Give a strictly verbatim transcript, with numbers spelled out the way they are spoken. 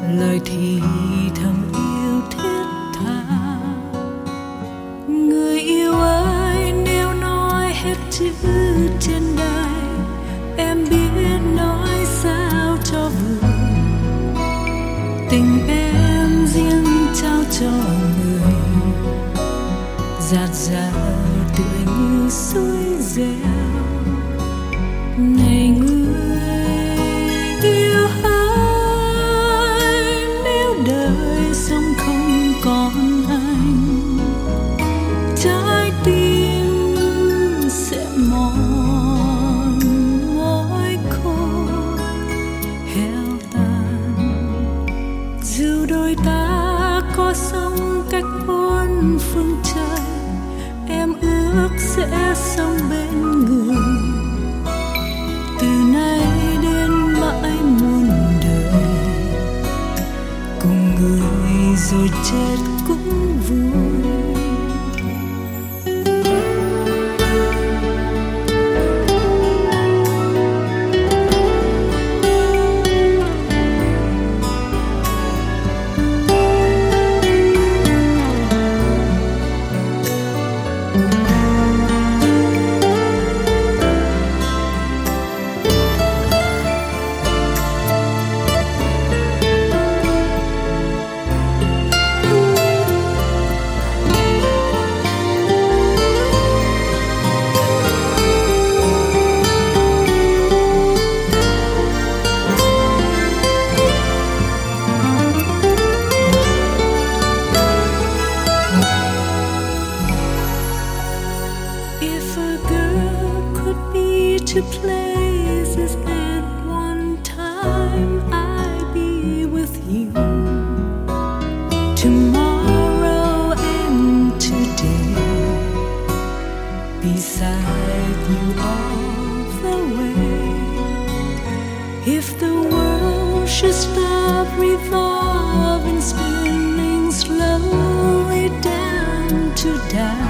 lời thì thầm yêu thiết tha. Người yêu ơi, nếu nói hết chữ trên đời, em biết nói sao cho vừa. Tình em riêng trao cho người, dạt dào tựa như suối reo. Này người yêu ơi, nếu đời sống không còn anh, trái tim sẽ mòn mỏi khô heo tàn. Dù đôi ta có sống cách bốn phương trời, em ước sẽ sống bên người từ nay đến mãi muôn đời, cùng người rồi chết cũng vui. To places at one time, I'd be with you tomorrow and today, beside you all the way. If the world should stop revolving, spinning slowly down to die,